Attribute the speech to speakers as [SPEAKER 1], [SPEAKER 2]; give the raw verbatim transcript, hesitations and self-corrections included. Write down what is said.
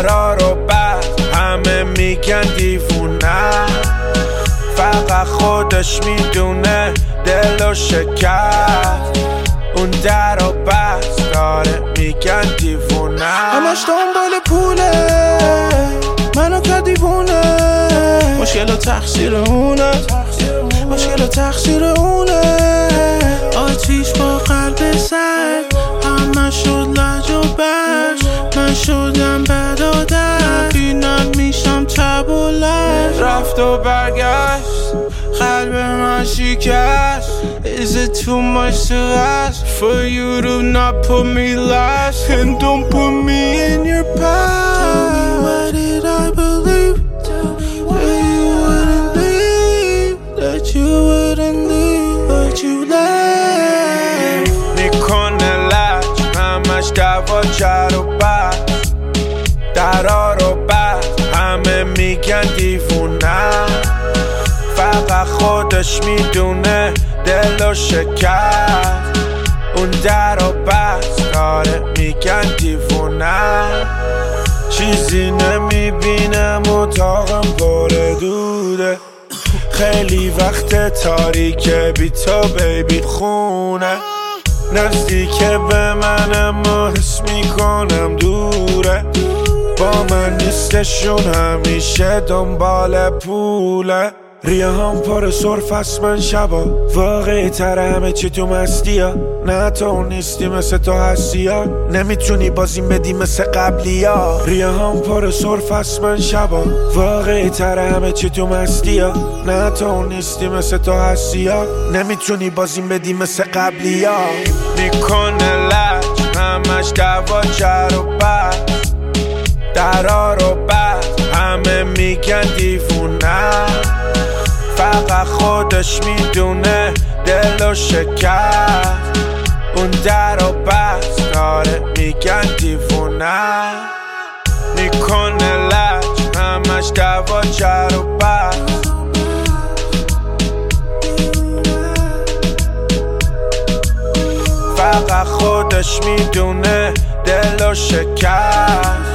[SPEAKER 1] درا رو بست همه میگن دیوونه، فقط خودش میدونه دلو شکست. اون در رو بست داره میگن دیوونه،
[SPEAKER 2] همش دنبال پوله منو که دیوونه. مشکل و تقصیر اونه، مشکل و تقصیر اونه. آتیش با قلب سرد همه شد لج و بش، من شدم بد عادت اینم میشم تب و لج. رفت و برگشت قلب من شکست. Is it too much to ask for you to not put me last and don't put me in your past? Tell me what did I believe that you wouldn't leave, that you wouldn't leave, but you left.
[SPEAKER 1] میکنه لج همش دوا جر و بحث، درا رو بست همه میگن دیوونه، فقط خودش میدونه دلو شکست. اون در رو بست داره میگن دیوونه، چیزی نمیبینم اتاقم پر دوده. خیلی وقت تاریکه بی تو بیبی خونه، نزدیک به من اما حس میکنم دوره. با من نیستشون همیشه دنبال پوله. ریه هم پر سرف است من شبا، واقعی تر همه چی تو مستی ها. نه تو نیستی مثل تو هستی ها، نمیتونی بازیم بدی مثل قبلی ها. ریه هم پر سرف است من شبا، واقعی تر همه چی تو مستی ها. نه تو نیستی مثل تو هستی ها، نمیتونی بازیم بدی مثل قبلی ها. میکنه لج همش دوا جر و بحث، درا رو بست همه میگن دیوونه، فقط خودش میدونه دلو شکست. اون در رو بست داره میگن دیوونه، میکنه لج همش دوا جر و بحث. فقط خودش میدونه دلو شکست.